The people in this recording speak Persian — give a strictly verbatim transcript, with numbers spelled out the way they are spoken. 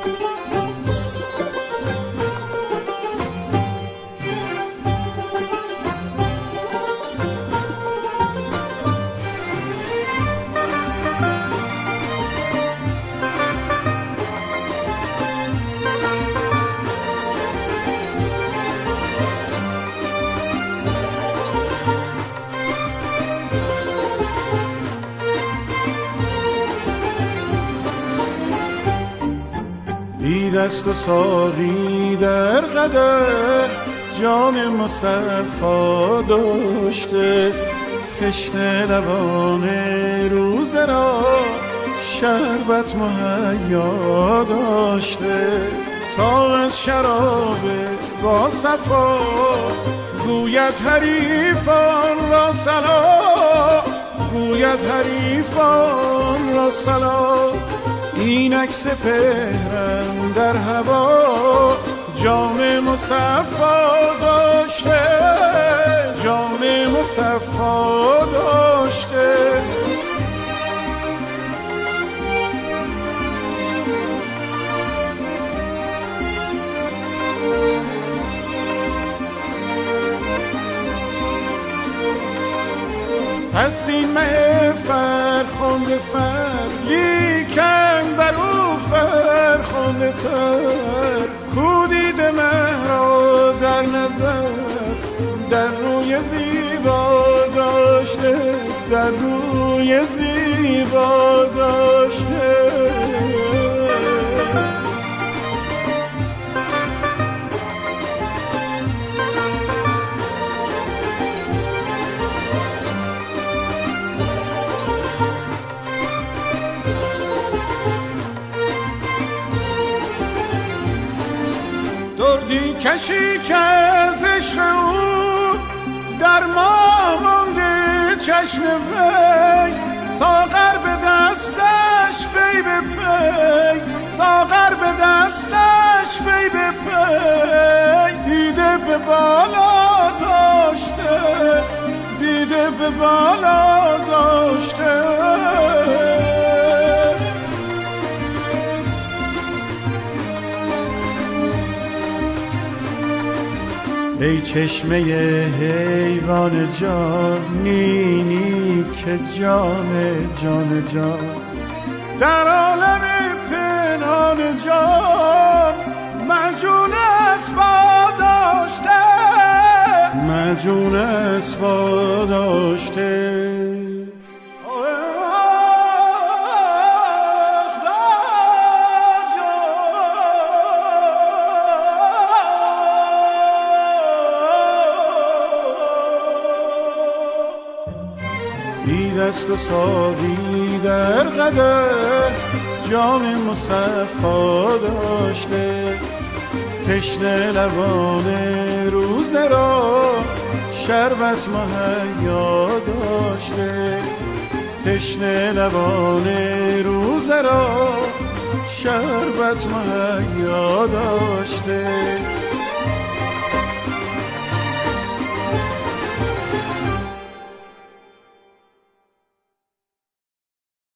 دست و ساقی در قدر جام مصفا داشته، تشنه لبان روزه را شربت مهیا داشته. تا از شراب با صفا گوید حریفان را سلام، گوید حریفان را سلام. اینک سپهرم در هوا جام مصفا داشته، جام مصفا داشته. هست این مه فرخنده فر لیکن بر او فرخنده تر. کو دیده مه را در نظر در روی زیبا داشته، در روی زیبا داشته. دردی کشی که از عشق او در ما مانده چشم وی، ساغر به دستش پی به پی، ساغر به دستش پی به پی. دیده به بالا داشته، دیده به بالا داشته. ای چشمه حیوان جان، نی نی که جان جان جان. در عالم پنهان جان مجنون اسبا داشته، مجنون اسبا داشته. دست و ساقی در قدر جام مصفا داشته، تشنه لبان روزه را شربت مهیا داشته، تشنه لبان روزه را شربت مهیا داشته.